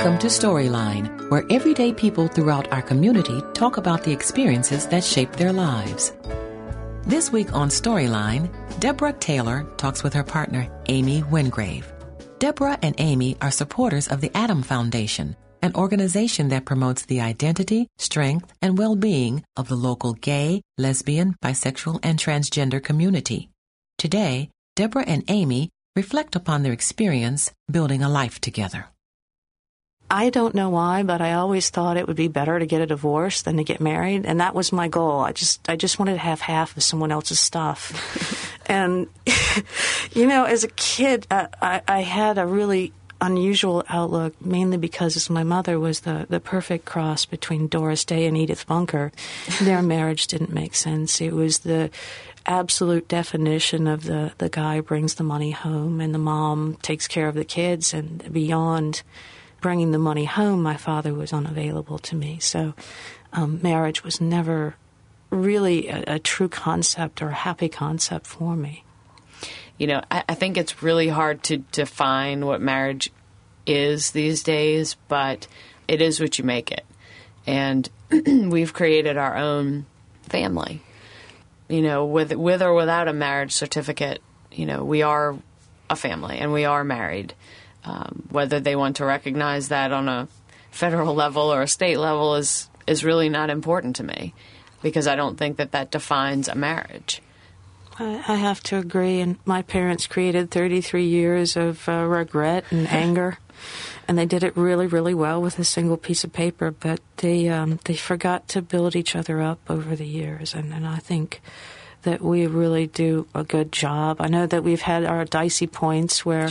Welcome to Storyline, where everyday people throughout our community talk about the experiences that shape their lives. This week on Storyline, Deborah Taylor talks with her partner, Amy Wingrave. Deborah and Amy are supporters of the Adam Foundation, an organization that promotes the identity, strength, and well-being of the local gay, lesbian, bisexual, and transgender community. Today, Deborah and Amy reflect upon their experience building a life together. I don't know why, but I always thought it would be better to get a divorce than to get married, and that was my goal. I just wanted to have half of someone else's stuff. And, as a kid, I had a really unusual outlook, mainly because my mother was the perfect cross between Doris Day and Edith Bunker. Their marriage didn't make sense. It was the absolute definition of the guy brings the money home and the mom takes care of the kids, and beyond bringing the money home, my father was unavailable to me. So marriage was never really a true concept or a happy concept for me. I think it's really hard to define what marriage is these days, but it is what you make it. And we've created our own family. With or without a marriage certificate, we are a family and we are married. Whether they want to recognize that on a federal level or a state level is really not important to me, because I don't think that defines a marriage. I have to agree, and my parents created 33 years of regret and anger, and they did it really, really well with a single piece of paper, but they forgot to build each other up over the years, and I think that we really do a good job. I know that we've had our dicey points where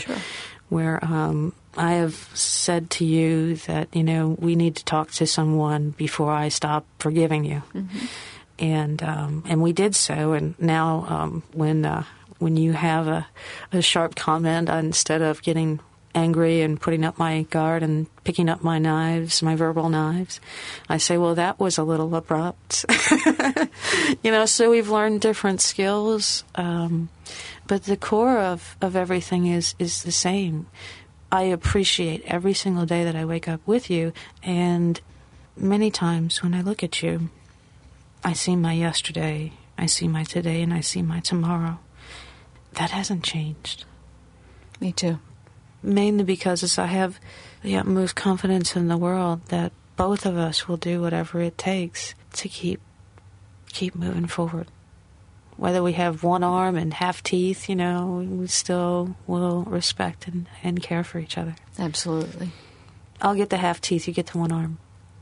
I have said to you that, we need to talk to someone before I stop forgiving you. Mm-hmm. And we did so. And now when you have a sharp comment, instead of getting angry and putting up my guard and picking up my knives, my verbal knives, I say, well, that was a little abrupt. So we've learned different skills. But the core of everything is the same. I appreciate every single day that I wake up with you, and many times when I look at you, I see my yesterday, I see my today, and I see my tomorrow. That hasn't changed. Me too. Mainly because I have the utmost confidence in the world that both of us will do whatever it takes to keep moving forward. Whether we have one arm and half teeth, we still will respect and care for each other. Absolutely. I'll get the half teeth, you get the one arm.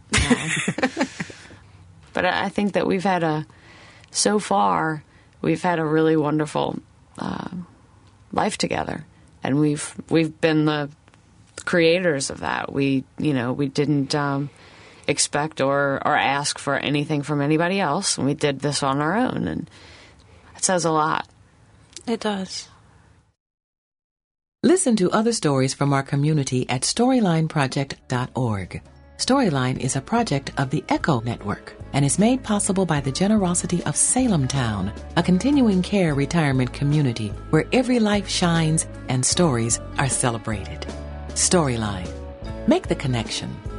But I think that so far, we've had a really wonderful life together. And we've been the creators of that. We didn't expect or ask for anything from anybody else. And we did this on our own, and it says a lot. It does. Listen to other stories from our community at StorylineProject.org. Storyline is a project of the Echo Network and is made possible by the generosity of Salem Town, a continuing care retirement community where every life shines and stories are celebrated. Storyline. Make the connection.